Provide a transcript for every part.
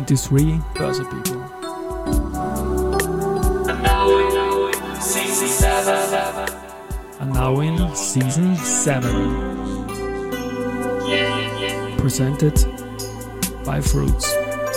23 Börse People. And now in Season 7. Presented by Fruits.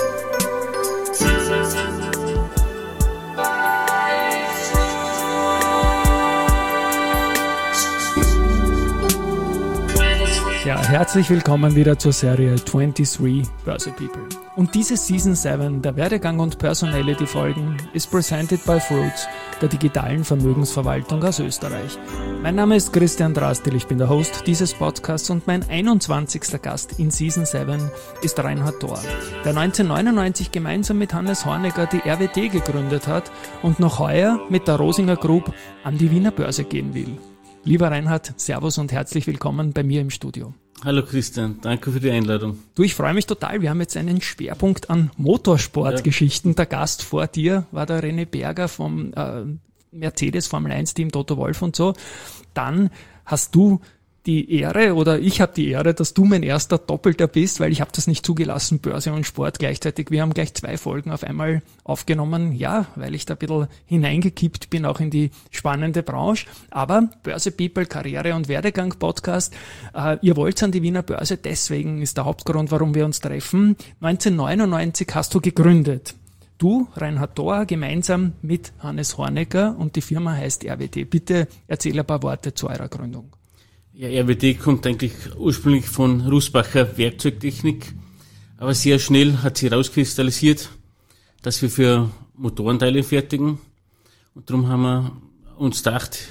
Ja, herzlich willkommen wieder zur Serie 23 Börse People. Und diese Season 7 der Werdegang und Personality Folgen ist presented by Fruits, der digitalen Vermögensverwaltung aus Österreich. Mein Name ist Christian Drastil, ich bin der Host dieses Podcasts und mein 21. Gast in Season 7 ist Reinhard Thor, der 1999 gemeinsam mit Hannes Hornecker die RWD gegründet hat und noch heuer mit der Rosinger Group an die Wiener Börse gehen will. Lieber Reinhard, Servus und herzlich willkommen bei mir im Studio. Hallo Christian, danke für die Einladung. Du, ich freue mich total. Wir haben jetzt einen Schwerpunkt an Motorsportgeschichten. Ja. Der Gast vor dir war der René Berger vom Mercedes Formel 1 Team Toto Wolff und so. Dann hast du die Ehre, oder ich habe die Ehre, dass du mein erster Doppelter bist, weil ich habe das nicht zugelassen, Börse und Sport gleichzeitig. Wir haben gleich 2 Folgen auf einmal aufgenommen, ja, weil ich da ein bisschen hineingekippt bin, auch in die spannende Branche. Aber Börse People, Karriere und Werdegang Podcast, ihr wollt an die Wiener Börse, deswegen ist der Hauptgrund, warum wir uns treffen. 1999 hast du gegründet. Du, Reinhard Thor, gemeinsam mit Hannes Hornecker, und die Firma heißt RWD. Bitte erzähl ein paar Worte zu eurer Gründung. Ja, RWD kommt eigentlich ursprünglich von Rusbacher Werkzeugtechnik, aber sehr schnell hat sich herauskristallisiert, dass wir für Motorenteile fertigen, und darum haben wir uns gedacht,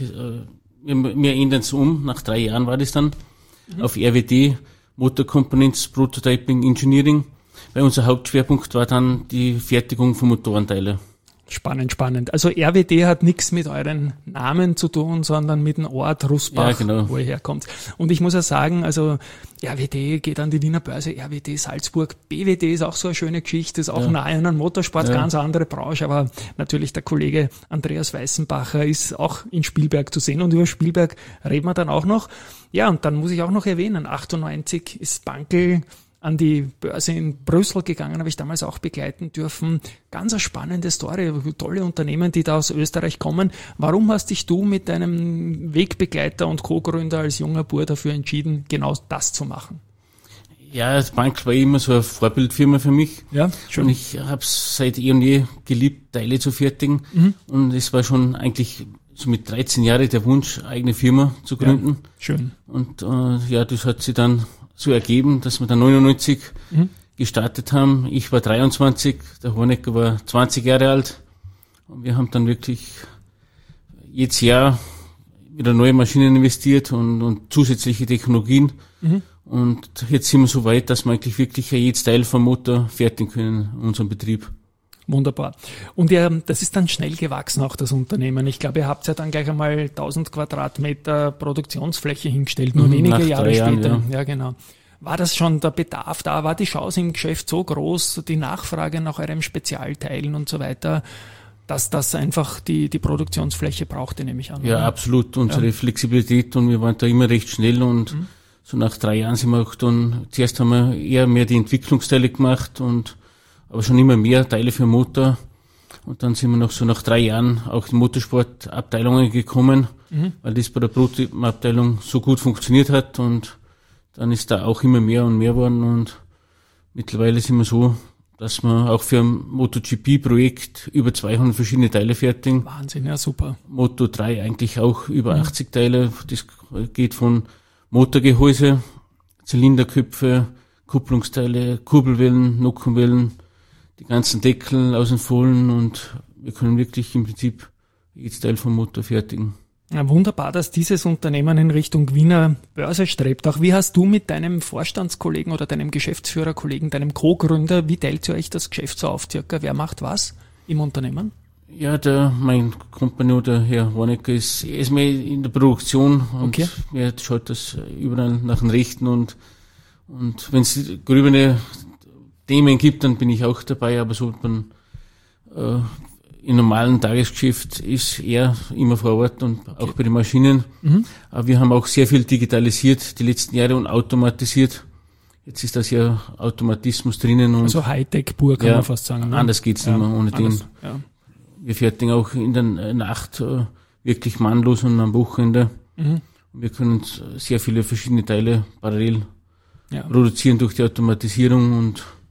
wir ändern es um, nach 3 Jahren war das dann, auf RWD, Motor Components Prototyping Engineering, weil unser Hauptschwerpunkt war dann die Fertigung von Motorenteilen. Spannend. Also RWD hat nichts mit euren Namen zu tun, sondern mit dem Ort Rusbach, ja, genau, wo ihr herkommt. Und ich muss ja sagen, also RWD geht an die Wiener Börse, RWD Salzburg, BWD ist auch so eine schöne Geschichte, ist auch nahe an den Motorsport, ganz andere Branche, aber natürlich der Kollege Andreas Weißenbacher ist auch in Spielberg zu sehen, und über Spielberg reden wir dann auch noch. Ja, und dann muss ich auch noch erwähnen, 98 ist Bankel an die Börse in Brüssel gegangen, habe ich damals auch begleiten dürfen. Ganz eine spannende Story, tolle Unternehmen, die da aus Österreich kommen. Warum hast dich du mit deinem Wegbegleiter und Co-Gründer als junger Bub dafür entschieden, genau das zu machen? Ja, das Bank war immer so eine Vorbildfirma für mich. Ja, schön. Und ich habe es seit eh und je geliebt, Teile zu fertigen. Und es war schon eigentlich so mit 13 Jahren der Wunsch, eigene Firma zu gründen. Ja, schön. Und das hat sich dann so ergeben, dass wir dann 99 gestartet haben. Ich war 23, der Hornecker war 20 Jahre alt. Und wir haben dann wirklich jedes Jahr wieder neue Maschinen investiert und zusätzliche Technologien. Und jetzt sind wir so weit, dass wir eigentlich wirklich jedes Teil vom Motor fertigen können in unserem Betrieb. Wunderbar. Und das ist dann schnell gewachsen, auch das Unternehmen. Ich glaube, ihr habt ja dann gleich einmal 1000 Quadratmeter Produktionsfläche hingestellt, nur wenige Jahre später. Ja, genau. War das schon der Bedarf da? War die Chance im Geschäft so groß, die Nachfrage nach eurem Spezialteilen und so weiter, dass das einfach die Produktionsfläche brauchte, nehme ich an? Ja, oder? Absolut. Unsere Flexibilität, und wir waren da immer recht schnell, und so nach 3 Jahren sind wir auch dann, zuerst haben wir eher mehr die Entwicklungsteile gemacht, aber schon immer mehr Teile für Motor. Und dann sind wir noch so nach 3 Jahren auch in Motorsportabteilungen gekommen, weil das bei der Prototypenabteilung so gut funktioniert hat, und dann ist da auch immer mehr und mehr geworden, und mittlerweile sind wir so, dass wir auch für ein MotoGP-Projekt über 200 verschiedene Teile fertigen. Wahnsinn, ja, super. Moto3 eigentlich auch über 80 Teile. Das geht von Motorgehäuse, Zylinderköpfe, Kupplungsteile, Kurbelwellen, Nockenwellen, die ganzen Deckel aus den Fohlen, und wir können wirklich im Prinzip jedes Teil vom Motor fertigen. Ja, wunderbar, dass dieses Unternehmen in Richtung Wiener Börse strebt. Auch wie hast du mit deinem Vorstandskollegen oder deinem Geschäftsführerkollegen, deinem Co-Gründer, wie teilt ihr euch das Geschäft so auf circa? Wer macht was im Unternehmen? Ja, mein Kompagnon, der Herr Hornecker, ist mehr in der Produktion, und er schaut das überall nach den Rechten, und wenn es grübene Themen gibt, dann bin ich auch dabei, aber so im normalen Tagesgeschäft ist er immer vor Ort und auch bei den Maschinen. Aber wir haben auch sehr viel digitalisiert die letzten Jahre und automatisiert. Jetzt ist das ja Automatismus drinnen. Und also Hightech-pur kann man fast sagen. Ne? Anders geht's nicht mehr ohne den. Ja. Wir fertigen auch in der Nacht wirklich mannlos und am Wochenende. Mhm. Wir können sehr viele verschiedene Teile parallel produzieren durch die Automatisierung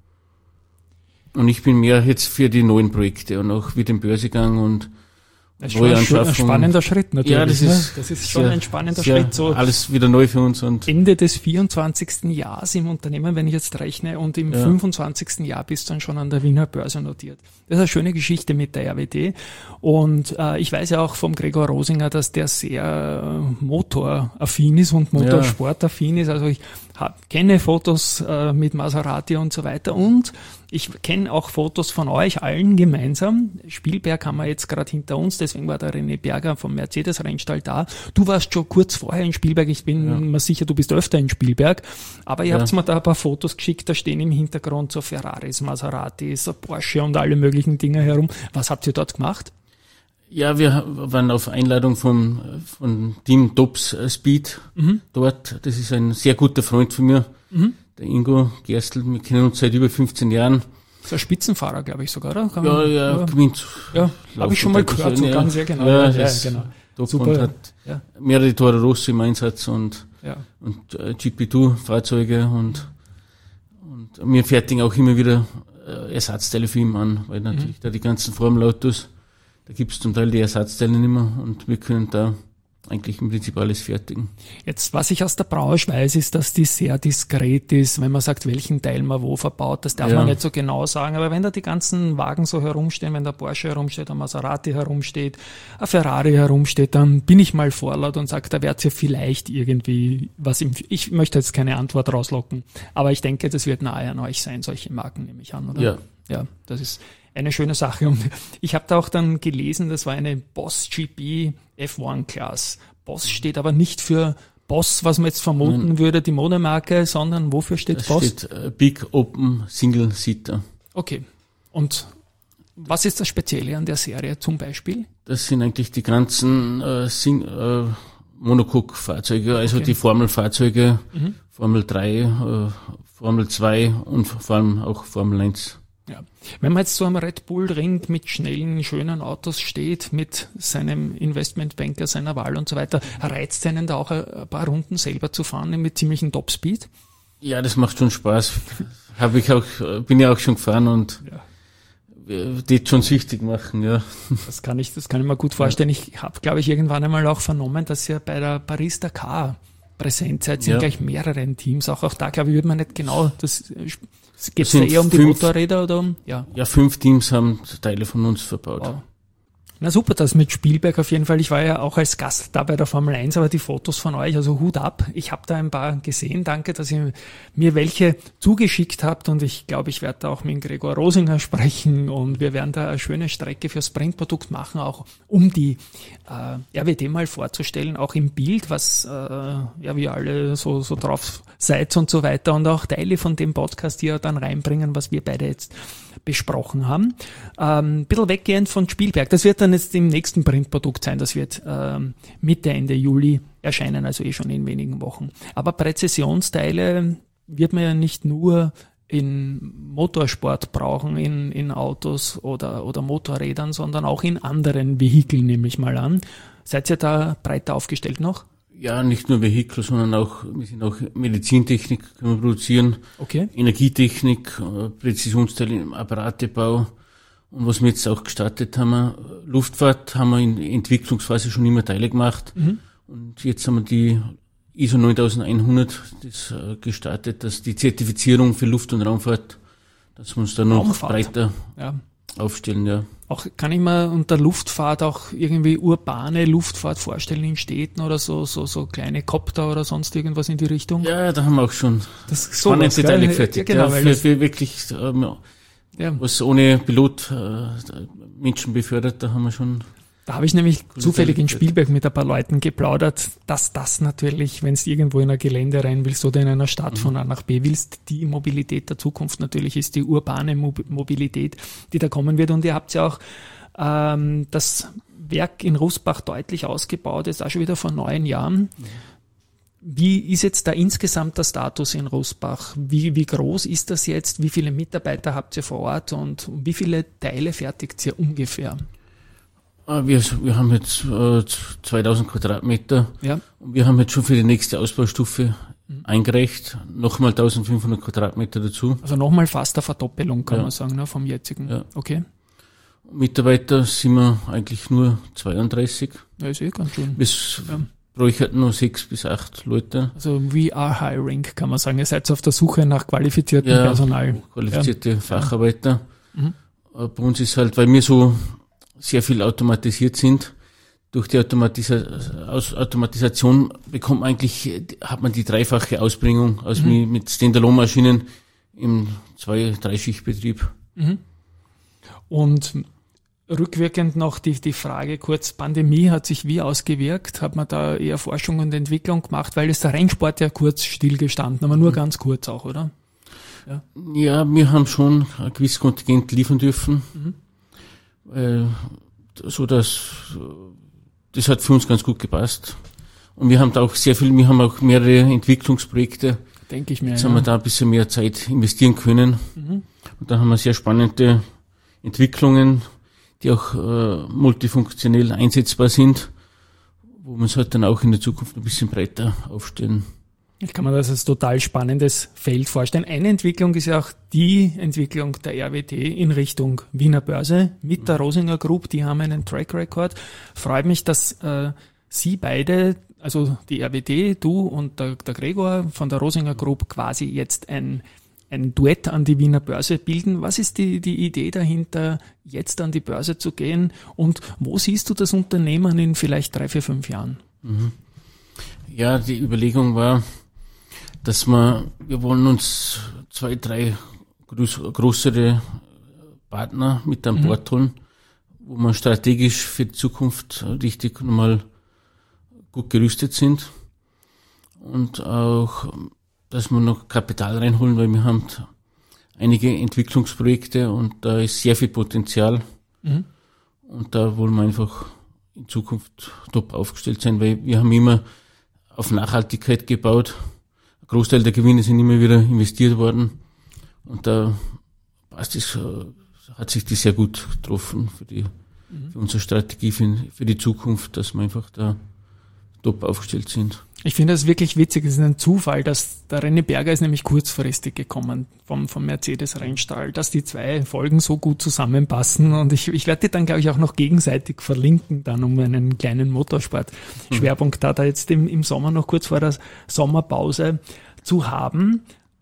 und ich bin mehr jetzt für die neuen Projekte und auch wie den Börsegang und das ist schon ein spannender Schritt natürlich. Ja, das ist schon ein spannender Schritt. So alles wieder neu für uns. Und Ende des 24. Jahres im Unternehmen, wenn ich jetzt rechne, und im 25. Jahr bist du dann schon an der Wiener Börse notiert. Das ist eine schöne Geschichte mit der RWD. Und ich weiß ja auch vom Gregor Rosinger, dass der sehr motoraffin ist und motorsportaffin ist. Also ich kenne Fotos mit Maserati und so weiter und ich kenne auch Fotos von euch allen gemeinsam. Spielberg haben wir jetzt gerade hinter uns, deswegen war der René Berger vom Mercedes-Rennstall da. Du warst schon kurz vorher in Spielberg, ich bin mir sicher, du bist öfter in Spielberg, aber ihr habt mir da ein paar Fotos geschickt, da stehen im Hintergrund so Ferraris, Maseratis, Porsche und alle möglichen Dinge herum. Was habt ihr dort gemacht? Ja, wir waren auf Einladung von Team Tops Speed dort. Das ist ein sehr guter Freund von mir, der Ingo Gerstl. Wir kennen uns seit über 15 Jahren. So ein Spitzenfahrer, glaube ich sogar, oder? Gewinnt. Ja, habe ich schon mal gehört, so ganz sehr genau. Ja, genau. Top super. Und hat mehrere Toro Rosso im Einsatz und GP2-Fahrzeuge und wir fertigen auch immer wieder Ersatzteile für ihn an, weil natürlich da die ganzen Formelautos, da gibt es zum Teil die Ersatzteile nicht mehr und wir können da eigentlich im Prinzip alles fertigen. Jetzt, was ich aus der Branche weiß, ist, dass die sehr diskret ist, wenn man sagt, welchen Teil man wo verbaut. Das darf man nicht so genau sagen. Aber wenn da die ganzen Wagen so herumstehen, wenn der Porsche herumsteht, ein Maserati herumsteht, ein Ferrari herumsteht, dann bin ich mal vorlaut und sage, da wird ja vielleicht irgendwie was ich möchte jetzt keine Antwort rauslocken. Aber ich denke, das wird nahe an euch sein, solche Marken nehme ich an, oder? Ja. Ja, das ist eine schöne Sache. Und ich habe da auch dann gelesen, das war eine Boss GP F1 Class. Boss steht aber nicht für Boss, was man jetzt vermuten würde, die Modemarke, sondern wofür steht das Boss? Steht Big Open Single Seater. Okay. Und was ist das Spezielle an der Serie zum Beispiel? Das sind eigentlich die ganzen Monocoque-Fahrzeuge, also die Formelfahrzeuge, Formel 3, Formel 2 und vor allem auch Formel 1. Ja. Wenn man jetzt so am Red Bull Ring mit schnellen, schönen Autos steht, mit seinem Investmentbanker seiner Wahl und so weiter, reizt einen da auch ein paar Runden selber zu fahren mit ziemlichen Topspeed? Ja, das macht schon Spaß. Bin ja auch schon gefahren und die schon süchtig machen, ja. Das kann ich mir gut vorstellen. Ich habe, glaube ich, irgendwann einmal auch vernommen, dass ihr bei der Paris-Dakar präsent seid, sind gleich mehrere Teams. Auch da, glaube ich, würde man nicht genau, geht es da eher um die Motorräder oder um? Ja, 5 Teams haben Teile von uns verbaut. Wow. Na super, das mit Spielberg auf jeden Fall. Ich war ja auch als Gast da bei der Formel 1, aber die Fotos von euch, also Hut ab. Ich habe da ein paar gesehen. Danke, dass ihr mir welche zugeschickt habt und ich glaube, ich werde da auch mit Gregor Rosinger sprechen und wir werden da eine schöne Strecke fürs Sprintprodukt machen, auch um die RWD mal vorzustellen, auch im Bild, was wie alle so drauf seid und so weiter und auch Teile von dem Podcast hier dann reinbringen, was wir beide jetzt besprochen haben. Ein bisschen weggehend von Spielberg. Das wird dann jetzt im nächsten Printprodukt sein. Das wird Mitte, Ende Juli erscheinen, also schon in wenigen Wochen. Aber Präzisionsteile wird man ja nicht nur in Motorsport brauchen, in Autos oder Motorrädern, sondern auch in anderen Vehikeln, nehme ich mal an. Seid ihr da breiter aufgestellt noch? Ja, nicht nur Vehikel, sondern wir sind auch Medizintechnik, können wir produzieren. Okay. Energietechnik, Präzisionsteile im Apparatebau. Und was wir jetzt auch gestartet haben, Luftfahrt, haben wir in Entwicklungsphase schon immer Teile gemacht. Und jetzt haben wir die ISO 9100 gestartet, dass die Zertifizierung für Luft- und Raumfahrt, dass wir uns da noch breiter aufstellen, ja. Auch kann ich mir unter Luftfahrt auch irgendwie urbane Luftfahrt vorstellen in Städten oder so kleine Kopter oder sonst irgendwas in die Richtung? Ja, da haben wir auch schon spannende Teile gefertigt. Ja, genau, für wirklich, was ohne Pilot Menschen befördert, da haben wir schon. Da habe ich nämlich zufällig in Spielberg mit ein paar Leuten geplaudert, dass das natürlich, wenn du irgendwo in ein Gelände rein willst oder in einer Stadt von A nach B willst, die Mobilität der Zukunft natürlich ist, die urbane Mobilität, die da kommen wird. Und ihr habt ja auch das Werk in Rußbach deutlich ausgebaut, ist auch schon wieder vor 9 Jahren. Wie ist jetzt da insgesamt der Status in Roßbach? Wie groß ist das jetzt? Wie viele Mitarbeiter habt ihr vor Ort und wie viele Teile fertigt ihr ungefähr? Wir haben jetzt 2000 Quadratmeter. Ja. Und wir haben jetzt schon für die nächste Ausbaustufe eingereicht. Nochmal 1500 Quadratmeter dazu. Also nochmal fast eine Verdoppelung, kann man sagen, ne, vom jetzigen. Ja. Okay. Mitarbeiter sind wir eigentlich nur 32. Ja, ist ganz schön. Bis bräuchten nur 6 bis 8 Leute. Also we are hiring, kann man sagen. Ihr seid auf der Suche nach qualifiziertem Personal. Qualifizierte Facharbeiter. Bei uns ist halt, weil wir so sehr viel automatisiert sind, durch die Automatisation hat man die dreifache Ausbringung als mit Standalone-Maschinen im 2-3-Schichtbetrieb. Und rückwirkend noch die Frage kurz, Pandemie hat sich wie ausgewirkt? Hat man da eher Forschung und Entwicklung gemacht? Weil ist der Rennsport ja kurz stillgestanden, aber nur ganz kurz auch, oder? Ja, wir haben schon ein gewisses Kontingent liefern dürfen. So dass das hat für uns ganz gut gepasst. Und wir haben da auch wir haben auch mehrere Entwicklungsprojekte. Denke ich mir. Jetzt haben wir da ein bisschen mehr Zeit investieren können. Und da haben wir sehr spannende Entwicklungen, die auch multifunktionell einsetzbar sind, wo wir uns halt dann auch in der Zukunft ein bisschen breiter aufstellen. Ich kann mir das als total spannendes Feld vorstellen. Eine Entwicklung ist ja auch die Entwicklung der RWT in Richtung Wiener Börse mit der Rosinger Group. Die haben einen Track Record. Freut mich, dass Sie beide, also die RWT, du und der Gregor von der Rosinger Group quasi jetzt ein Duett an die Wiener Börse bilden. Was ist die Idee dahinter, jetzt an die Börse zu gehen? Und wo siehst du das Unternehmen in vielleicht 3, 4, 5 Jahren? Ja, die Überlegung war, dass wir wollen uns 2, 3 größere Partner mit an Bord holen, wo wir strategisch für die Zukunft richtig nochmal gut gerüstet sind und auch, dass wir noch Kapital reinholen, weil wir haben einige Entwicklungsprojekte und da ist sehr viel Potenzial und da wollen wir einfach in Zukunft top aufgestellt sein, weil wir haben immer auf Nachhaltigkeit gebaut. Ein Großteil der Gewinne sind immer wieder investiert worden und da hat sich das sehr gut getroffen für unsere Strategie für die Zukunft, dass wir einfach da top aufgestellt sind. Ich finde das wirklich witzig. Es ist ein Zufall, dass der René Berger ist nämlich kurzfristig gekommen vom Mercedes-Rennstall, dass die 2 Folgen so gut zusammenpassen und ich werde die dann, glaube ich, auch noch gegenseitig verlinken, dann um einen kleinen Motorsport-Schwerpunkt da jetzt im Sommer noch kurz vor der Sommerpause zu haben.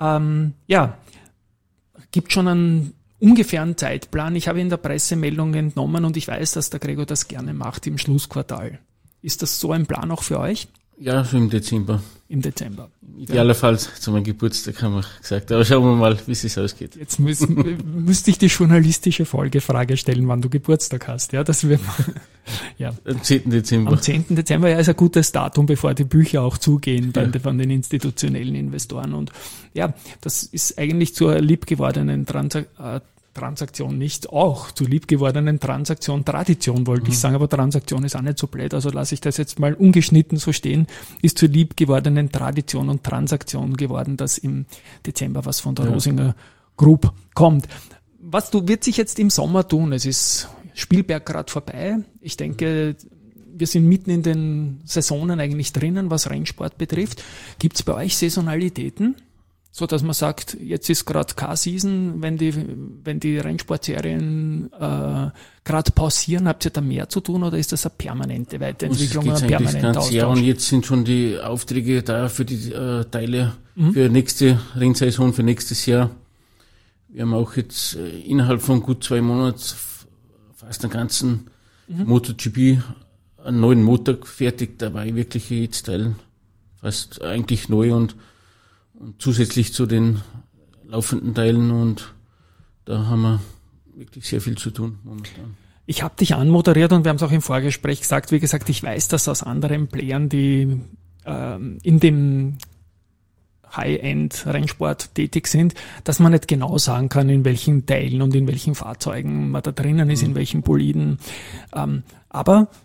Gibt schon einen ungefähren Zeitplan. Ich habe in der Pressemeldung entnommen und ich weiß, dass der Gregor das gerne macht im Schlussquartal. Ist das so ein Plan auch für euch? Ja, schon im Dezember. Im Dezember. Idealerfalls zu meinem Geburtstag, haben wir gesagt. Aber schauen wir mal, wie es ausgeht. Jetzt müsste ich die journalistische Folgefrage stellen, wann du Geburtstag hast. Ja, das wird, ja. Am 10. Dezember. Am 10. Dezember, ja, ist ein gutes Datum, bevor die Bücher auch zugehen von den institutionellen Investoren. Und ja, das ist eigentlich zur liebgewordenen Transaktion nicht auch zu liebgewordenen Transaktion, Tradition wollte ich sagen, aber Transaktion ist auch nicht so blöd, also lasse ich das jetzt mal ungeschnitten so stehen, ist zur liebgewordenen Tradition und Transaktion geworden, dass im Dezember was von der Rosinger Group kommt. Wird sich jetzt im Sommer tun? Es ist Spielberg gerade vorbei. Ich denke, wir sind mitten in den Saisonen eigentlich drinnen, was Rennsport betrifft. Gibt es bei euch Saisonalitäten? So dass man sagt, jetzt ist gerade Car-Season, wenn die Rennsportserien gerade pausieren, habt ihr da mehr zu tun oder ist das eine permanente Weiterentwicklung oder ein permanenter Austausch? Ja, und jetzt sind schon die Aufträge da für die Teile für nächste Rennsaison, für nächstes Jahr. Wir haben auch jetzt innerhalb von gut 2 Monaten fast den ganzen MotoGP einen neuen Motor fertig, dabei wirklich jedes Teil fast eigentlich neu und zusätzlich zu den laufenden Teilen und da haben wir wirklich sehr viel zu tun momentan. Ich habe dich anmoderiert und wir haben es auch im Vorgespräch gesagt, wie gesagt, ich weiß das aus anderen Playern, die in dem High-End-Rennsport tätig sind, dass man nicht genau sagen kann, in welchen Teilen und in welchen Fahrzeugen man da drinnen ist, in welchen Boliden. Aber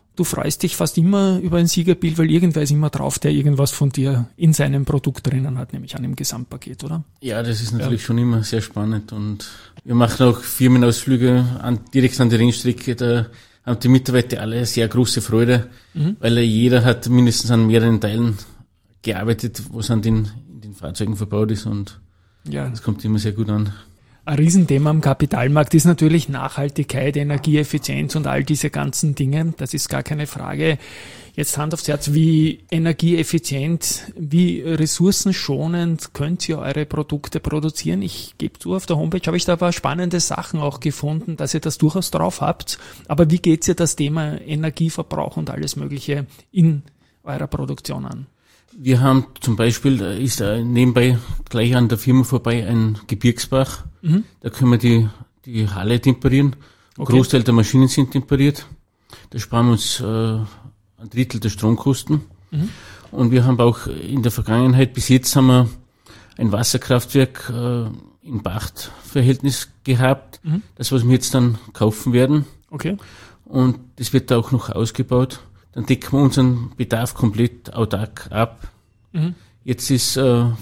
du freust dich fast immer über ein Siegerbild, weil irgendwer ist immer drauf, der irgendwas von dir in seinem Produkt drinnen hat, nämlich an dem Gesamtpaket, oder? Ja, das ist natürlich schon immer sehr spannend und wir machen auch Firmenausflüge direkt an die Rennstrecke, da haben die Mitarbeiter alle sehr große Freude, weil jeder hat mindestens an mehreren Teilen gearbeitet, was in den Fahrzeugen verbaut ist und das kommt immer sehr gut an. Ein Riesenthema am Kapitalmarkt ist natürlich Nachhaltigkeit, Energieeffizienz und all diese ganzen Dinge. Das ist gar keine Frage. Jetzt Hand aufs Herz, wie energieeffizient, wie ressourcenschonend könnt ihr eure Produkte produzieren? Ich gebe zu, auf der Homepage habe ich da ein paar spannende Sachen auch gefunden, dass ihr das durchaus drauf habt. Aber wie geht's ihr das Thema Energieverbrauch und alles Mögliche in eurer Produktion an? Wir haben zum Beispiel, ist nebenbei gleich an der Firma vorbei ein Gebirgsbach. Da können wir die Halle temperieren. Ein Großteil der Maschinen sind temperiert. Da sparen wir uns ein Drittel der Stromkosten. Und wir haben auch in der Vergangenheit, bis jetzt haben wir ein Wasserkraftwerk in Pachtverhältnis gehabt. Das, was wir jetzt dann kaufen werden. Und das wird da auch noch ausgebaut. Dann decken wir unseren Bedarf komplett autark ab. Jetzt ist über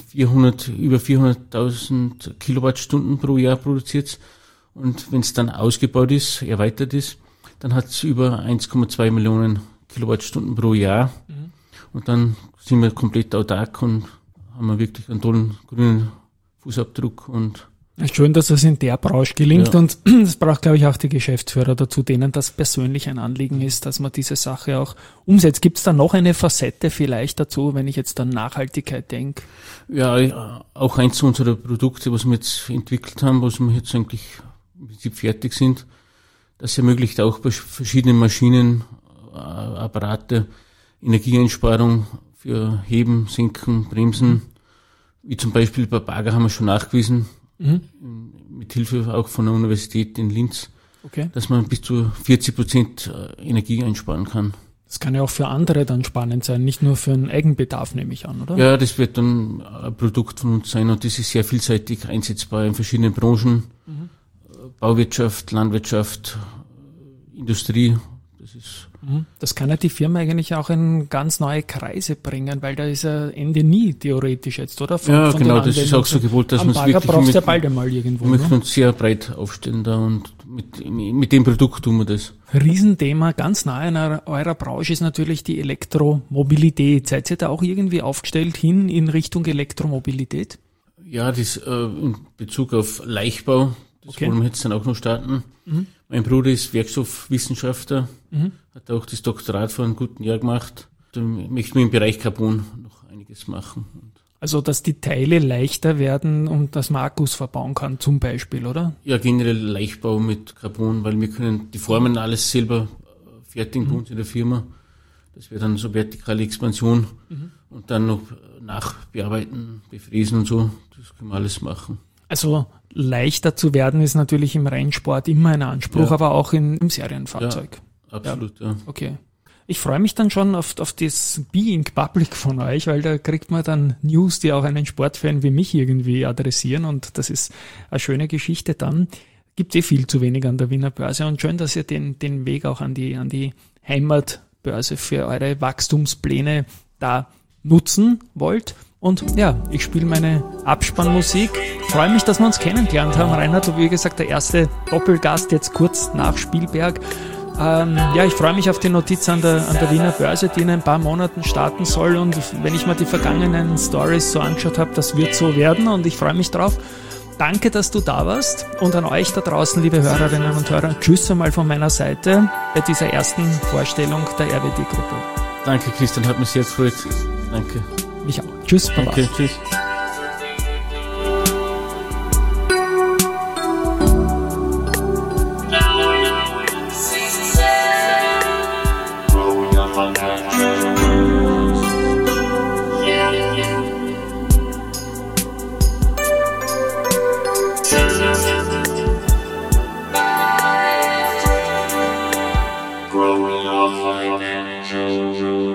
400.000 Kilowattstunden pro Jahr produziert. Und wenn es dann ausgebaut ist, erweitert ist, dann hat es über 1,2 Millionen Kilowattstunden pro Jahr. Und dann sind wir komplett autark und haben wir wirklich einen tollen grünen Fußabdruck und schön, dass das in der Branche gelingt und das braucht, glaube ich, auch die Geschäftsführer dazu, denen das persönlich ein Anliegen ist, dass man diese Sache auch umsetzt. Gibt es da noch eine Facette vielleicht dazu, wenn ich jetzt an Nachhaltigkeit denke? Ja, auch eins unserer Produkte, was wir jetzt entwickelt haben, was wir jetzt eigentlich im Prinzip fertig sind, das ermöglicht auch bei verschiedenen Maschinen, Apparate, Energieeinsparung für Heben, Senken, Bremsen, wie zum Beispiel bei Bagger haben wir schon nachgewiesen, mit Hilfe auch von der Universität in Linz, dass man bis zu 40% Energie einsparen kann. Das kann ja auch für andere dann spannend sein, nicht nur für einen Eigenbedarf, nehme ich an, oder? Ja, das wird dann ein Produkt von uns sein und das ist sehr vielseitig einsetzbar in verschiedenen Branchen, Bauwirtschaft, Landwirtschaft, Industrie. Das kann ja die Firma eigentlich auch in ganz neue Kreise bringen, weil da ist ja Ende nie theoretisch jetzt, oder? Von genau, das ist auch so gewollt, dass man es wirklich brauchst ja bald einmal irgendwo. Wir möchten uns sehr breit aufstellen da und mit dem Produkt tun wir das. Riesenthema, ganz nahe in eurer Branche ist natürlich die Elektromobilität. Seid ihr da auch irgendwie aufgestellt hin in Richtung Elektromobilität? Ja, das in Bezug auf Leichtbau, das wollen wir jetzt dann auch noch starten. Mein Bruder ist Werkstoffwissenschaftler, hat auch das Doktorat vor einem guten Jahr gemacht. Da möchten wir im Bereich Carbon noch einiges machen. Also, dass die Teile leichter werden und dass man Akkus verbauen kann, zum Beispiel, oder? Ja, generell Leichtbau mit Carbon, weil wir können die Formen alles selber fertigen bei uns in der Firma. Das wäre dann so vertikale Expansion und dann noch nachbearbeiten, befräsen und so. Das können wir alles machen. Also leichter zu werden ist natürlich im Rennsport immer ein Anspruch, aber auch im Serienfahrzeug. Ja, absolut, ja. Okay. Ich freue mich dann schon auf das Being Public von euch, weil da kriegt man dann News, die auch einen Sportfan wie mich irgendwie adressieren und das ist eine schöne Geschichte dann. Gibt viel zu wenig an der Wiener Börse und schön, dass ihr den Weg auch an die Heimatbörse für eure Wachstumspläne da nutzen wollt. Und ja, ich spiele meine Abspannmusik. Freue mich, dass wir uns kennengelernt haben. Reinhard, wie gesagt, der erste Doppelgast jetzt kurz nach Spielberg. Ich freue mich auf die Notiz an der Wiener Börse, die in ein paar Monaten starten soll. Und wenn ich mir die vergangenen Stories so angeschaut habe, das wird so werden und ich freue mich drauf. Danke, dass du da warst und an euch da draußen, liebe Hörerinnen und Hörer, tschüss einmal von meiner Seite bei dieser ersten Vorstellung der RWD-Gruppe. Danke, Christian, hat mich sehr gefreut. Danke. Mich auch. Tschüss, Baba. Okay, tschüss. Growing up like angels.